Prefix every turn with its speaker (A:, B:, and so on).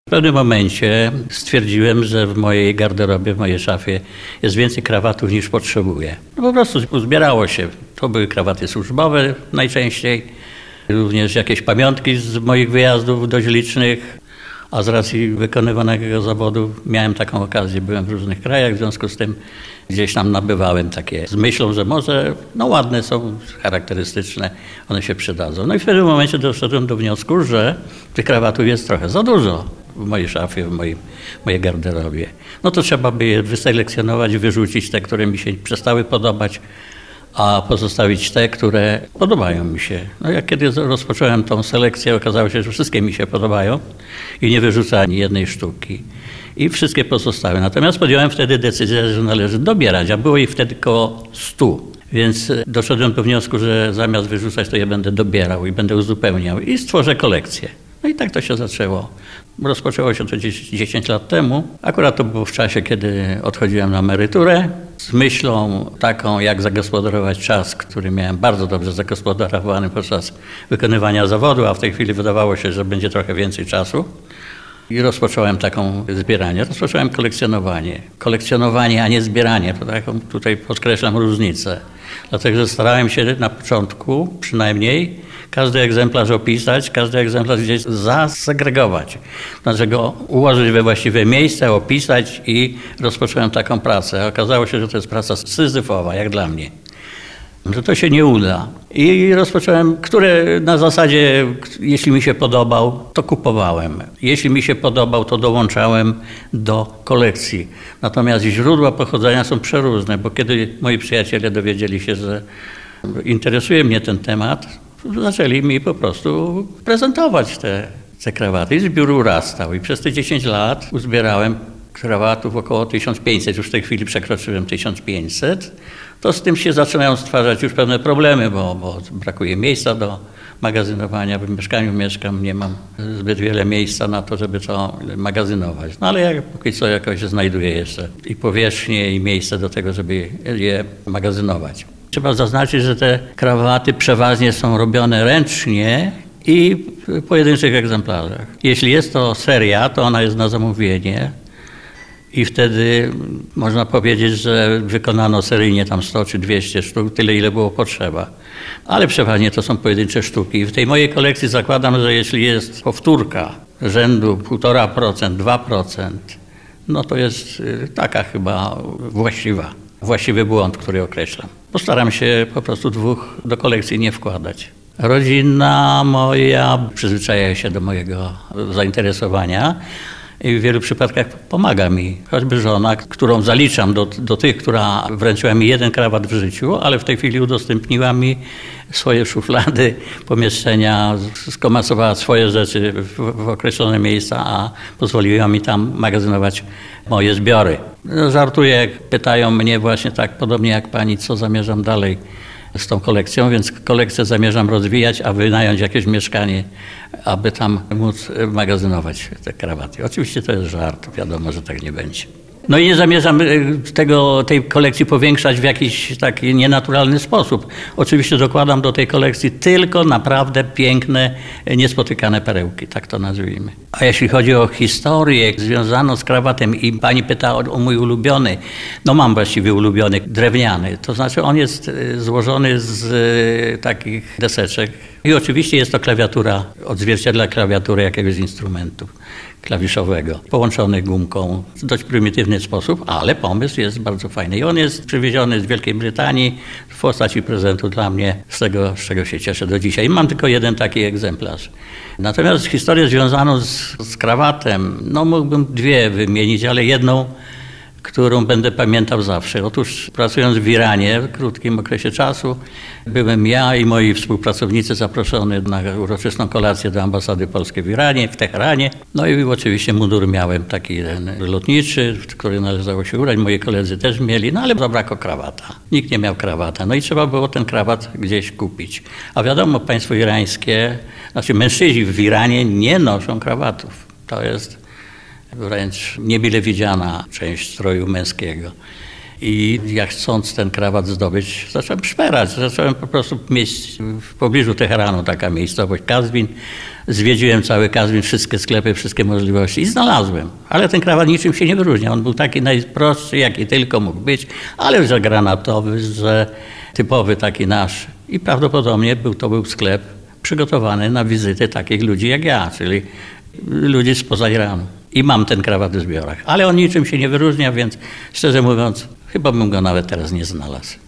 A: W pewnym momencie stwierdziłem, że w mojej garderobie, w mojej szafie jest więcej krawatów niż potrzebuję. Po prostu uzbierało się. To były krawaty służbowe najczęściej, również jakieś pamiątki z moich wyjazdów dość licznych, a z racji wykonywanego zawodu miałem taką okazję, byłem w różnych krajach, w związku z tym gdzieś tam nabywałem takie z myślą, że może ładne są, charakterystyczne, one się przydadzą. No i w pewnym momencie doszedłem do wniosku, że tych krawatów jest trochę za dużo w mojej szafie, w mojej garderobie. No to trzeba by je wyselekcjonować, wyrzucić te, które mi się przestały podobać, a pozostawić te, które podobają mi się. No jak kiedy rozpocząłem tą selekcję, okazało się, że wszystkie mi się podobają i nie wyrzucę ani jednej sztuki. I wszystkie pozostały. Natomiast podjąłem wtedy decyzję, że należy dobierać, a było ich wtedy około 100. Więc doszedłem do wniosku, że zamiast wyrzucać, to je będę dobierał i będę uzupełniał i stworzę kolekcję. No i tak to się zaczęło. Rozpoczęło się to 10 lat temu. Akurat to było w czasie, kiedy odchodziłem na emeryturę. Z myślą taką, jak zagospodarować czas, który miałem bardzo dobrze zagospodarowany podczas wykonywania zawodu, a w tej chwili wydawało się, że będzie trochę więcej czasu. I rozpocząłem taką zbieranie. Rozpocząłem kolekcjonowanie. Kolekcjonowanie, a nie zbieranie. To taką tutaj podkreślam różnicę. Dlatego, że starałem się na początku przynajmniej każdy egzemplarz opisać, każdy egzemplarz gdzieś zasegregować. Znaczy go ułożyć we właściwe miejsce, opisać i rozpocząłem taką pracę. Okazało się, że to jest praca syzyfowa, jak dla mnie. Że to się nie uda. I rozpocząłem, które na zasadzie, jeśli mi się podobał, to kupowałem. Jeśli mi się podobał, to dołączałem do kolekcji. Natomiast źródła pochodzenia są przeróżne, bo kiedy moi przyjaciele dowiedzieli się, że interesuje mnie ten temat, zaczęli mi po prostu prezentować te krawaty. I zbiór urastał. I przez te 10 lat uzbierałem krawatów około 1500. Już w tej chwili przekroczyłem 1500. To z tym się zaczynają stwarzać już pewne problemy, bo brakuje miejsca do magazynowania. W mieszkaniu mieszkam, nie mam zbyt wiele miejsca na to, żeby to magazynować. No ale jak póki co jakoś znajduję jeszcze i powierzchnię, i miejsce do tego, żeby je magazynować. Trzeba zaznaczyć, że te krawaty przeważnie są robione ręcznie i w pojedynczych egzemplarzach. Jeśli jest to seria, to ona jest na zamówienie. I wtedy można powiedzieć, że wykonano seryjnie tam 100 czy 200 sztuk, tyle ile było potrzeba. Ale przeważnie to są pojedyncze sztuki. W tej mojej kolekcji zakładam, że jeśli jest powtórka rzędu 1,5%, 2%, no to jest taka chyba właściwy błąd, który określam. Postaram się po prostu 2 do kolekcji nie wkładać. Rodzina moja przyzwyczaja się do mojego zainteresowania i w wielu przypadkach pomaga mi. Choćby żona, którą zaliczam do tych, która wręczyła mi 1 krawat w życiu, ale w tej chwili udostępniła mi swoje szuflady, pomieszczenia, skomasowała swoje rzeczy w określone miejsca, a pozwoliła mi tam magazynować moje zbiory. Żartuję, pytają mnie właśnie tak, podobnie jak pani, co zamierzam dalej z tą kolekcją, więc kolekcję zamierzam rozwijać, a wynająć jakieś mieszkanie, aby tam móc magazynować te krawaty. Oczywiście to jest żart, wiadomo, że tak nie będzie. No i nie zamierzam tej kolekcji powiększać w jakiś taki nienaturalny sposób. Oczywiście dokładam do tej kolekcji tylko naprawdę piękne, niespotykane perełki, tak to nazwijmy. A jeśli chodzi o historię związaną z krawatem i pani pyta o mój ulubiony, no mam właściwie ulubiony, drewniany. To znaczy on jest złożony z takich deseczek i oczywiście jest to klawiatura, odzwierciedla klawiatury jakiegoś instrumentu klawiszowego, połączony gumką w dość prymitywny sposób, ale pomysł jest bardzo fajny. I on jest przywieziony z Wielkiej Brytanii w postaci prezentu dla mnie, z czego się cieszę do dzisiaj. Mam tylko 1 taki egzemplarz. Natomiast historię związaną z krawatem, no mógłbym 2 wymienić, ale jedną, którą będę pamiętał zawsze. Otóż pracując w Iranie w krótkim okresie czasu, byłem ja i moi współpracownicy zaproszony na uroczystą kolację do ambasady polskiej w Iranie, w Teheranie. No i oczywiście mundur miałem taki lotniczy, w który należało się ubrać. Moi koledzy też mieli, no ale zabrakło krawata. Nikt nie miał krawata. No i trzeba było ten krawat gdzieś kupić. A wiadomo, państwo irańskie, znaczy mężczyźni w Iranie nie noszą krawatów. To jest wręcz niemile widziana część stroju męskiego. I jak chcąc ten krawat zdobyć, zacząłem szperać. Zacząłem po prostu mieć w pobliżu Teheranu taka miejscowość Kazwin. Zwiedziłem cały Kazwin, wszystkie sklepy, wszystkie możliwości i znalazłem. Ale ten krawat niczym się nie wyróżnia. On był taki najprostszy, jaki tylko mógł być, ale że granatowy, że typowy taki nasz. I prawdopodobnie to był sklep przygotowany na wizytę takich ludzi jak ja, czyli ludzi spoza Iranu. I mam ten krawat w zbiorach. Ale on niczym się nie wyróżnia, więc szczerze mówiąc, chyba bym go nawet teraz nie znalazł.